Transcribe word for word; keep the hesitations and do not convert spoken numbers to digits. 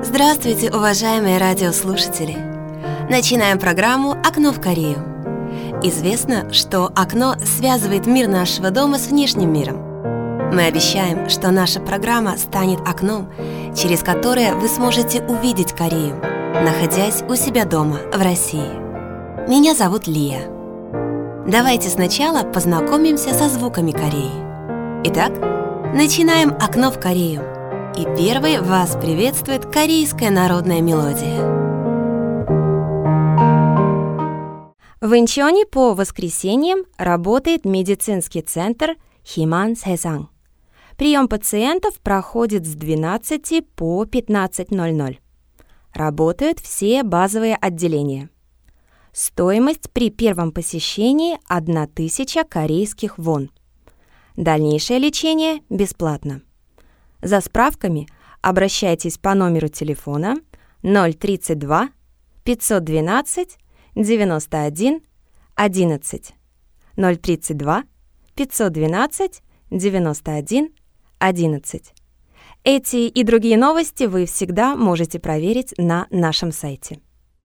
Здравствуйте, уважаемые радиослушатели! Начинаем программу «Окно в Корею». Известно, что окно связывает мир нашего дома с внешним миром. Мы обещаем, что наша программа станет окном, через которое вы сможете увидеть Корею, находясь у себя дома в России. Меня зовут Лия. Давайте сначала познакомимся со звуками Кореи. Итак, начинаем «Окно в Корею». И первой вас приветствует корейская народная мелодия. В Инчоне по воскресеньям работает медицинский центр Химан Сэ상. Прием пациентов проходит с двенадцати по пятнадцать ноль ноль. Работают все базовые отделения. Стоимость при первом посещении – одна тысяча корейских вон. Дальнейшее лечение бесплатно. За справками обращайтесь по номеру телефона ноль тридцать два пятьсот двенадцать девяносто один одиннадцать ноль тридцать два пятьсот двенадцать девяносто один одиннадцать. Эти и другие новости вы всегда можете проверить на нашем сайте.